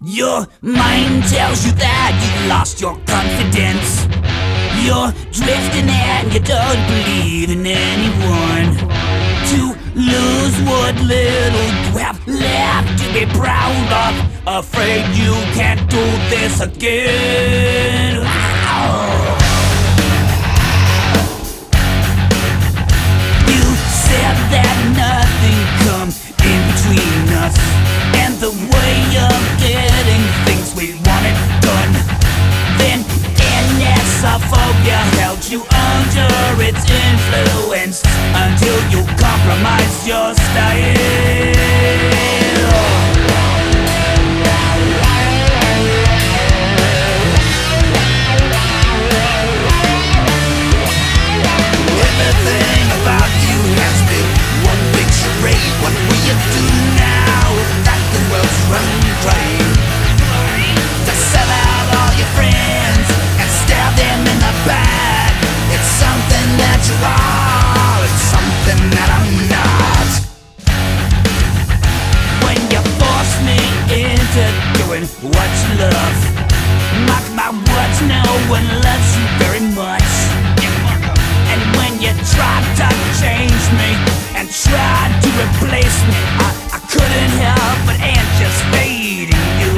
Your mind tells you that you've lost your confidence. You're drifting and you don't believe in anyone. To lose what little you have left to be proud of. Afraid you can't do this again. Wow. You said that nothing comes in between us, and the way of getting things we wanted done. Then NSophobia held you under its influence until you compromised your style. Everything about you has been one big charade. What will you do now that the world's running dry? To sell out all your friends and stab them in the back. It's something that you are, it's something that I'm not. When you force me into doing what you love, mark my words, no one loves you very much. And when you tried to change me and tried to replace me, I couldn't help but anticipate you.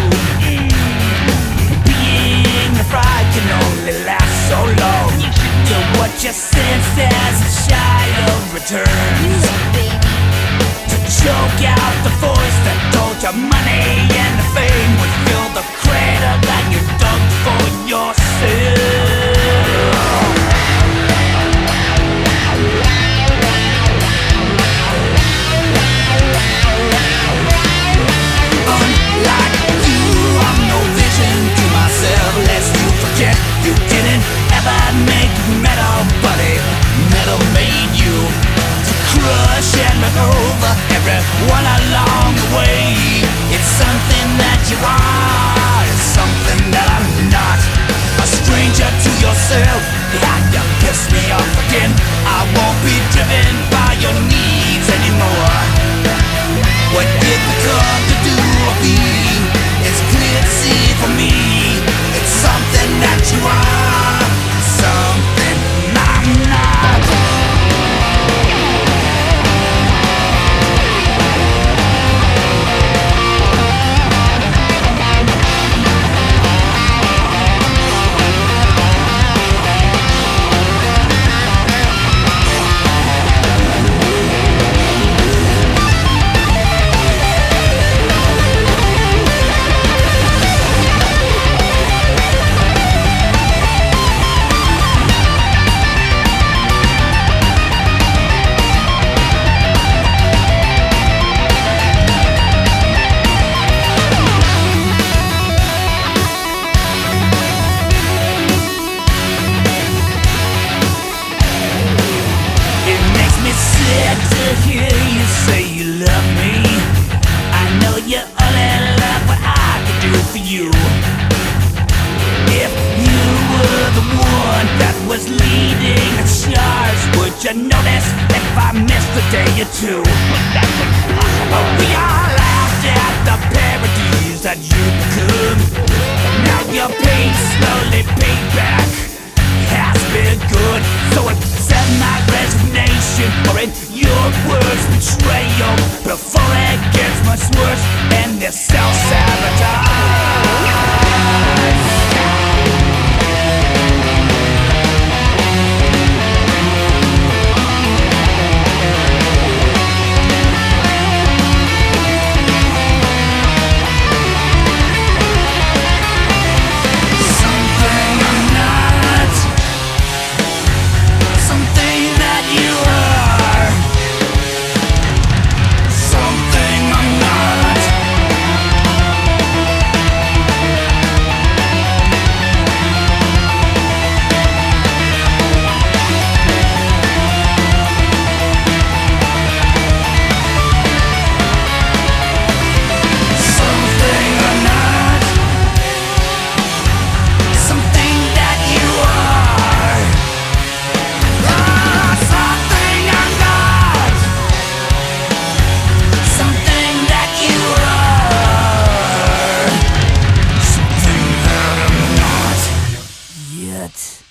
Being a fraud can only last so long. To what you sense as a child returns, to choke out the voice that told you money and the fame would fill the crater that you dug for yourself. Unlike you, I'm no vision to myself, lest you forget you didn't ever make metal, buddy. Metal made you to crush and run over everyone along the way. It's something that you are, it's something that I'm not. A stranger to yourself, yeah, you piss me off again. I won't be driven by your needs anymore. What did we come to do or be? It's clear to see for me. It's something that you are, something I'm not. You notice if I missed a day or two, but that's impossible. We all laughed at the parodies that you become. Now your pain slowly paid back has been good. So accept my resignation, or in your words, betrayal. Before it gets much worse and this self-sabotage. it.